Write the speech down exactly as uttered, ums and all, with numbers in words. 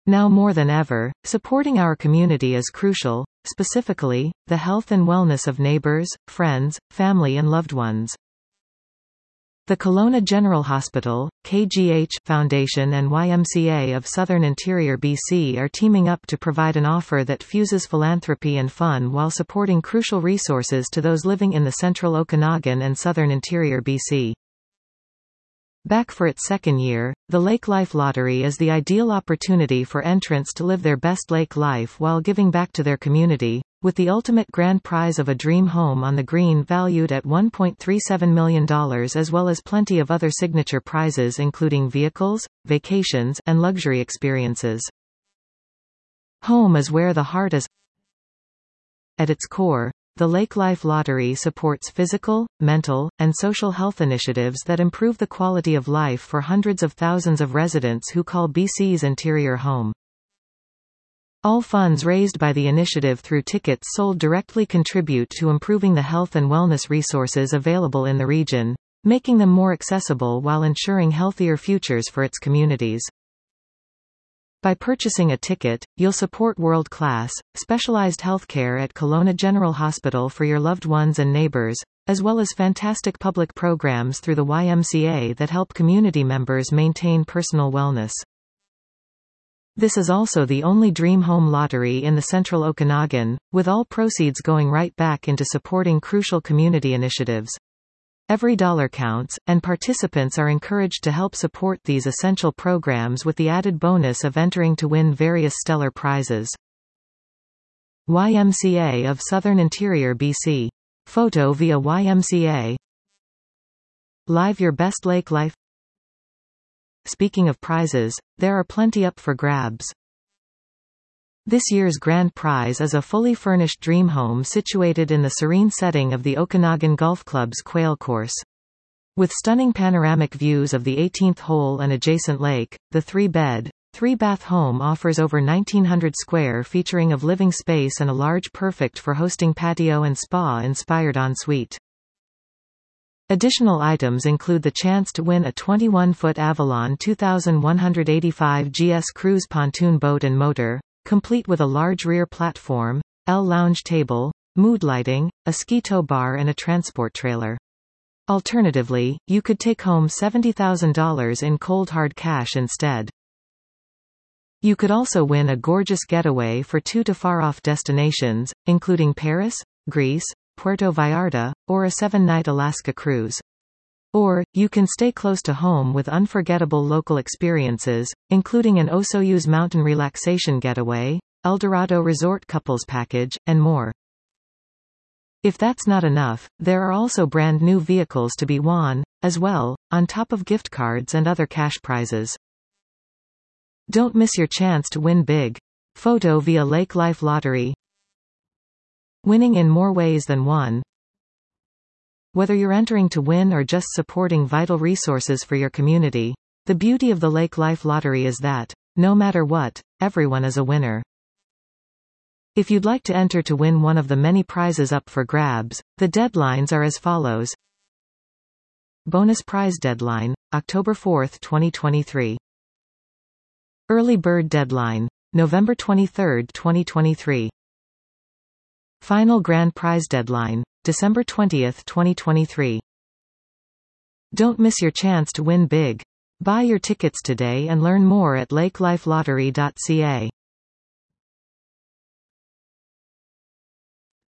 Now more than ever, supporting our community is crucial, specifically, the health and wellness of neighbors, friends, family and loved ones. The Kelowna General Hospital, K G H Foundation and Y M C A of Southern Interior B C are teaming up to provide an offer that fuses philanthropy and fun while supporting crucial resources to those living in the Central Okanagan and Southern Interior B C. Back for its second year, the Lake Life Lottery is the ideal opportunity for entrants to live their best lake life while giving back to their community, with the ultimate grand prize of a dream home on the green valued at one point three seven million dollars as well as plenty of other signature prizes including vehicles, vacations, and luxury experiences. Home is where the heart is. At its core, the Lake Life Lottery supports physical, mental, and social health initiatives that improve the quality of life for hundreds of thousands of residents who call B C's interior home. All funds raised by the initiative through tickets sold directly contribute to improving the health and wellness resources available in the region, making them more accessible while ensuring healthier futures for its communities. By purchasing a ticket, you'll support world-class, specialized healthcare at Kelowna General Hospital for your loved ones and neighbors, as well as fantastic public programs through the Y M C A that help community members maintain personal wellness. This is also the only Dream Home lottery in the Central Okanagan, with all proceeds going right back into supporting crucial community initiatives. Every dollar counts, and participants are encouraged to help support these essential programs with the added bonus of entering to win various stellar prizes. Y M C A of Southern Interior B C. Photo via Y M C A. Live your best lake life. Speaking of prizes, there are plenty up for grabs. This year's grand prize is a fully furnished dream home situated in the serene setting of the Okanagan Golf Club's Quail Course. With stunning panoramic views of the eighteenth hole and adjacent lake, the three-bed, three-bath home offers over nineteen hundred square featuring of living space and a large perfect for hosting patio and spa-inspired ensuite. Additional items include the chance to win a twenty-one foot Avalon two thousand one hundred eighty-five G S cruise pontoon boat and motor, complete with a large rear platform, L lounge table, mood lighting, a ski tow bar and a transport trailer. Alternatively, you could take home seventy thousand dollars in cold hard cash instead. You could also win a gorgeous getaway for two to far-off destinations, including Paris, Greece, Puerto Vallarta, or a seven-night Alaska cruise. Or, you can stay close to home with unforgettable local experiences, including an Osoyoos mountain relaxation getaway, Eldorado Resort couples package, and more. If that's not enough, there are also brand new vehicles to be won, as well, on top of gift cards and other cash prizes. Don't miss your chance to win big. Photo via Lake Life Lottery. Winning in more ways than one. Whether you're entering to win or just supporting vital resources for your community, the beauty of the Lake Life Lottery is that, no matter what, everyone is a winner. If you'd like to enter to win one of the many prizes up for grabs, the deadlines are as follows. Bonus prize deadline, October fourth twenty twenty-three. Early bird deadline, November twenty-third twenty twenty-three. Final grand prize deadline, December twentieth twenty twenty-three. Don't miss your chance to win big. Buy your tickets today and learn more at lake life lottery dot c a.